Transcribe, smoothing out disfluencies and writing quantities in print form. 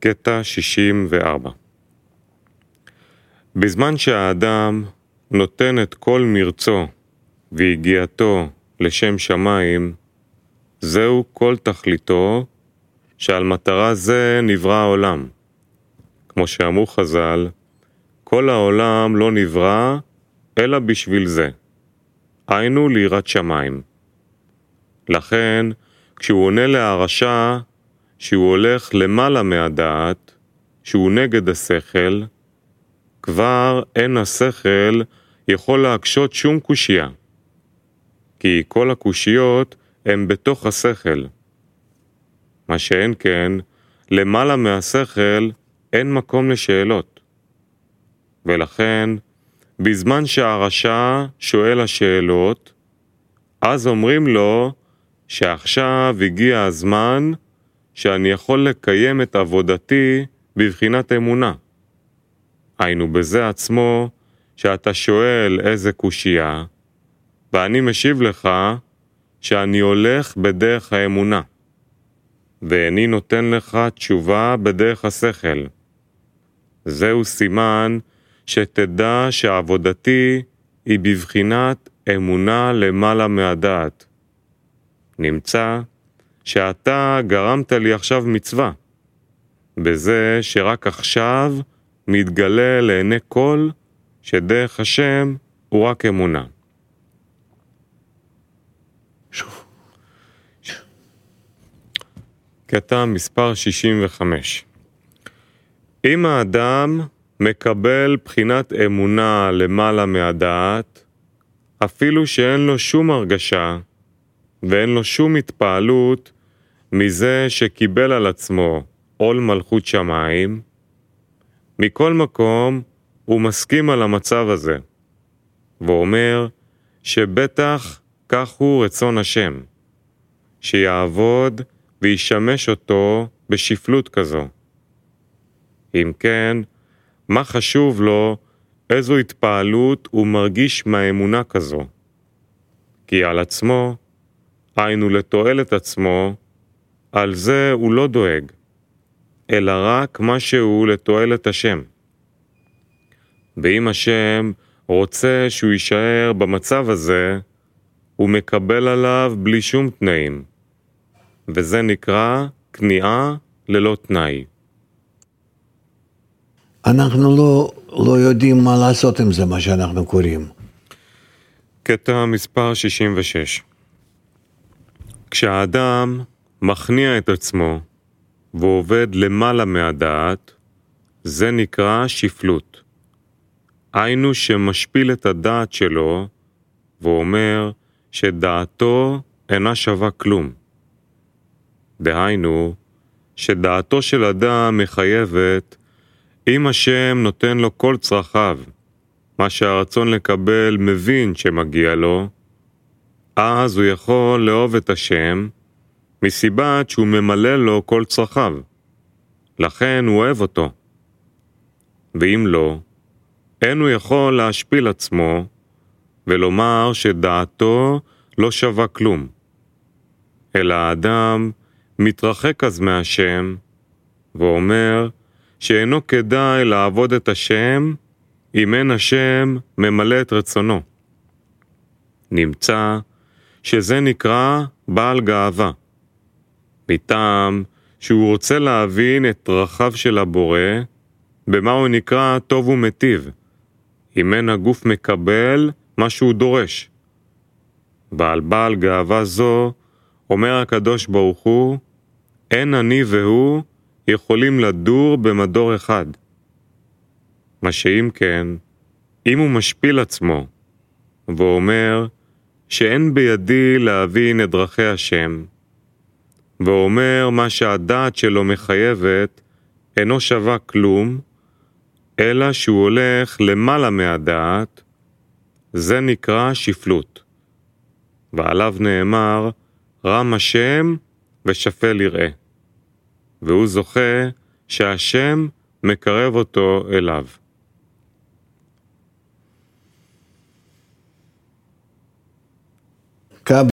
קטע 64. בזמן שהאדם נותן את כל מרצו והגיעתו לשם שמיים, זהו כל תכליתו, שעל מטרה זה נברא העולם. כמו שאמרו חז"ל, כל העולם לא נברא אלא בשביל זה, היינו ליראת שמיים. לכן, כשהוא עונה להרשע שהוא הולך למעלה מהדעת, שהוא נגד השכל, כבר אין השכל יכול להקשות שום קושיה, כי כל הקושיות הם בתוך השכל. מה שאין כן, למעלה מהשכל אין מקום לשאלות. ולכן, בזמן שהרשע שואל השאלות, אז אומרים לו שעכשיו הגיע הזמן שאני יכול לקיים את עבודתי בבחינת אמונה. היינו בזה עצמו שאתה שואל איזה קושייה, ואני משיב לך שאני הולך בדרך האמונה, ואני נותן לך תשובה בדרך השכל. זהו סימן שתדע שעבודתי היא בבחינת אמונה למעלה מהדעת. נמצא שאתה גרמת לי עכשיו מצווה, בזה שרק עכשיו מתגלה לעיני כל שדרך השם הוא רק אמונה. קטע מספר 65. אם האדם מקבל בחינת אמונה למעלה מהדעת, אפילו שאין לו שום הרגשה ואין לו שום התפעלות מזה שקיבל על עצמו עול מלכות שמיים, מכל מקום הוא מסכים על המצב הזה, ואומר שבטח כך הוא רצון השם, שיעבוד וישמש אותו בשפלות כזו. אם כן, מה חשוב לו איזו התפעלות הוא מרגיש מהאמונה כזו? כי על עצמו, היינו לתועלת עצמו, על זה הוא לא דואג, אלא רק משהו לתועלת השם. ואם השם רוצה שהוא יישאר במצב הזה, הוא מקבל עליו בלי שום תנאים, וזה נקרא כניעה ללא תנאי. אנחנו לא יודעים מה לעשות עם זה, מה שאנחנו קוראים. קטע מספר 66. כשהאדם מכניע את עצמו ועובד למעלה מהדעת, זה נקרא שפלות. היינו שמשפיל את הדעת שלו ואומר שדעתו אינה שווה כלום. דהיינו, שדעתו של אדם מחייבת אם השם נותן לו כל צרכיו, מה שהרצון לקבל מבין שמגיע לו, אז הוא יכול לאהוב את השם, מסיבת שהוא ממלא לו כל צרכיו. לכן הוא אוהב אותו. ואם לא, אין הוא יכול להשפיל עצמו, ולומר שדעתו לא שווה כלום. אלא האדם מתרחק אז מהשם, ואומר שאינו כדאי לעבוד את השם, אם אין השם ממלא את רצונו. נמצא שזה נקרא בעל גאווה, מטעם שהוא רוצה להבין את דרכיו של הבורא, במה הוא נקרא טוב ומטיב, אם אין הגוף מקבל מה שהוא דורש. ועל בעל גאווה זו אומר הקדוש ברוך הוא, אין אני והוא יכולים לדור במדור אחד. מה שאם כן, אם הוא משפיל עצמו, ואומר שאין בידי להבין את דרכי השם, ואומר מה שהדעת שלו מחייבת אינו שווה כלום, אלא שהוא הולך למעלה מהדעת, זה נקרא שפלות. ועליו נאמר, רם השם ושפל יראה. והוא זוכה שהשם מקרב אותו אליו.